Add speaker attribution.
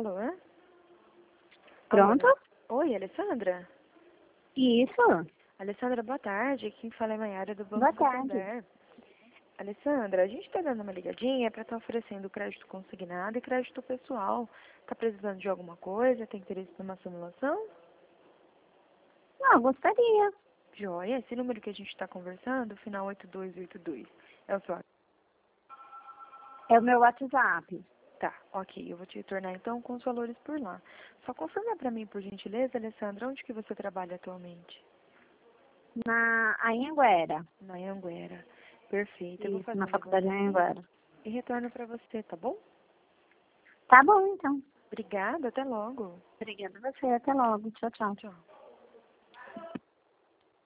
Speaker 1: Alô?
Speaker 2: Pronto?
Speaker 1: Alô? Oi, Alessandra?
Speaker 2: Isso.
Speaker 1: Alessandra, boa tarde. Quem fala é Maiara do Banco
Speaker 2: Boa tarde.
Speaker 1: Santander. Alessandra, a gente está dando uma ligadinha para estar oferecendo crédito consignado e crédito pessoal. Tá precisando de alguma coisa? Tem interesse numa simulação?
Speaker 2: Não, gostaria.
Speaker 1: Joia, esse número que a gente está conversando, final 8282, é o seu?
Speaker 2: É o meu WhatsApp.
Speaker 1: Tá, ok. Eu vou te retornar então com os valores por lá. Só confirma para mim, por gentileza, Alessandra, onde que você trabalha atualmente?
Speaker 2: Na Anhanguera.
Speaker 1: Na Anhanguera. Perfeito. Eu vou
Speaker 2: Isso,
Speaker 1: fazer
Speaker 2: na
Speaker 1: um
Speaker 2: faculdade de
Speaker 1: levantamento
Speaker 2: Anhanguera.
Speaker 1: e retorno para você, tá bom?
Speaker 2: Tá bom, então.
Speaker 1: Obrigada, até logo.
Speaker 2: Obrigada a você. Até logo. Tchau, tchau.
Speaker 1: Tchau.